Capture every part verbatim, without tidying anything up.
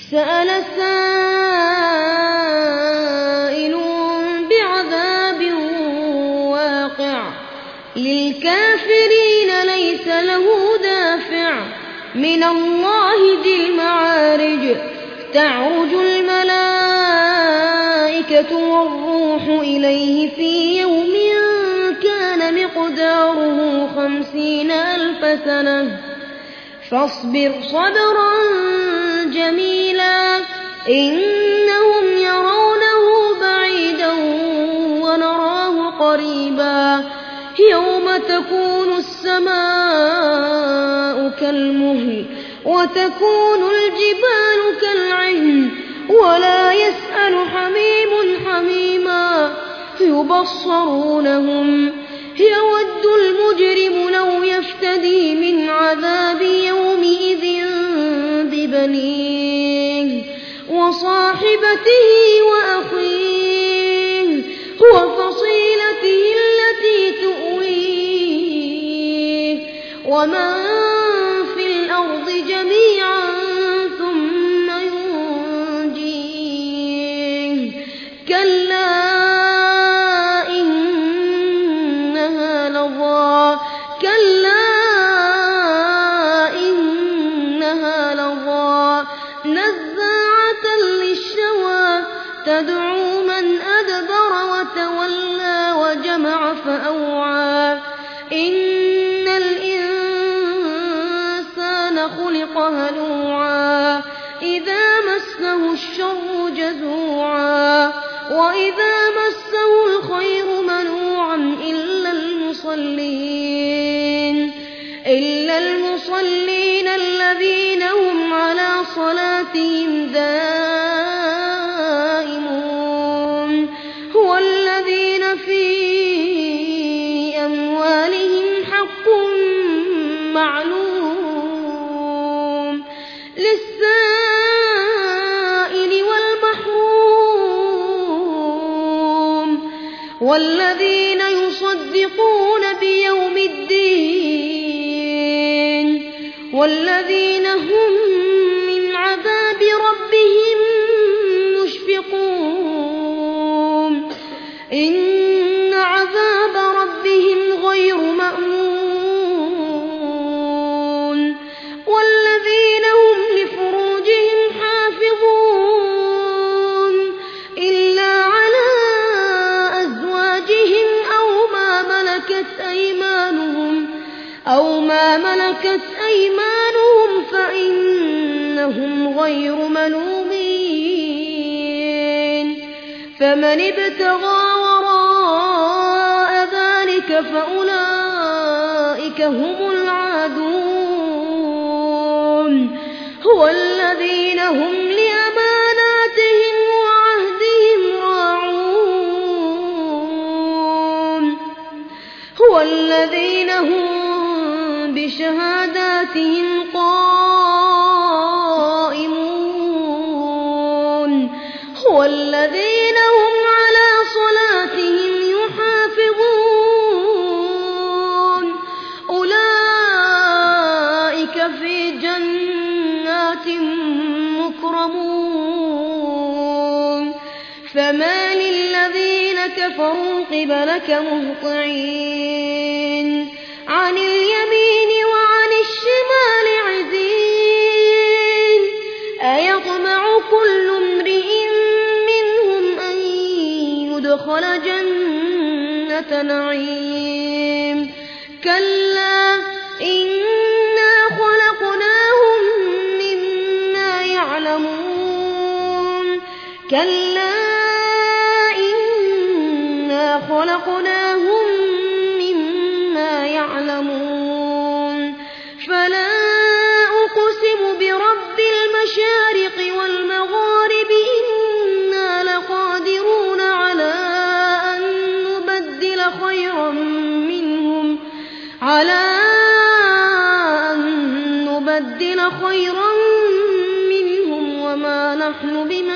سأل سائل بعذاب واقع للكافرين ليس له دافع من الله ذي المعارج تعرج الملائكة والروح إليه في يوم كان مقداره خمسين ألف سنة فاصبر صبرا جميلا إنهم يرونه بعيدا ونراه قريبا يوم تكون السماء كالمهل وتكون الجبال كالعهن ولا يسأل حميم حميما يبصرونهم يود المجرم لو يفتدي من عذاب يومئذ ببنيه وصاحبته وأخيه وفصيلته التي تؤويه ومن في الأرض جميعا ثم ينجيه كلا إنها لظى كلا إنها لظى نزاعة للشوى تدعو من أدبر وتولى وجمع فأوعى إن الإنسان خلق هلوعا إذا مسه الشر جزوعا وإذا مسه الخير منوعا إلا المصلين إلا المصلين الذين هم على صلاتهم دائمون هو الذين في أموالهم حق معلوم للسائل والمحروم والذين يصدقون بيوم الدين والذين هم من عذاب ربهم مشفقون إن عذاب ربهم غير مأمون والذين هم لفروجهم حافظون إلا على أزواجهم أو ما ملكت أيمانهم أو ما ملكت أيمانهم فإنهم غير ملومين فمن ابتغى وراء ذلك فأولئك هم العادون هو الذين هم لأماناتهم وعهدهم راعون هو الذين هم بشهاداتهم قائمون هو الذين هم على صلاتهم يحافظون أولئك في جنات مكرمون فما للذين كفروا قبلك مهطعين عن اليمين وعن الشمال عزين أيطمع كل امرئ منهم أن يدخل جنة نعيم كلا إنا خلقناهم مما يعلمون كلا إنا خلقناهم يعلمون فلا أقسم برب المشارق والمغارب إنا لقادرون على أن نبدل خيرا منهم على أن نبدل خيرا منهم وما نحن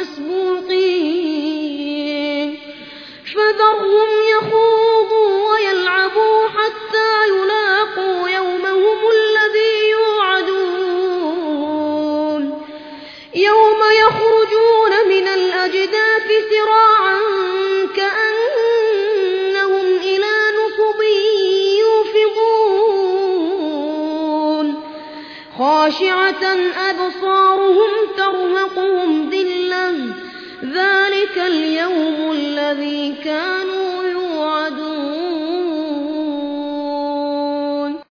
بمسبوقين فذرهم يخوضوا ويلعبوا حتى يلاقوا يومهم الذي يوعدون يوم يخرجون من الأجداث سراعا كأنهم إلى نصب يوفضون خاشعة أبصارهم ترهقهم ذلة ذلك اليوم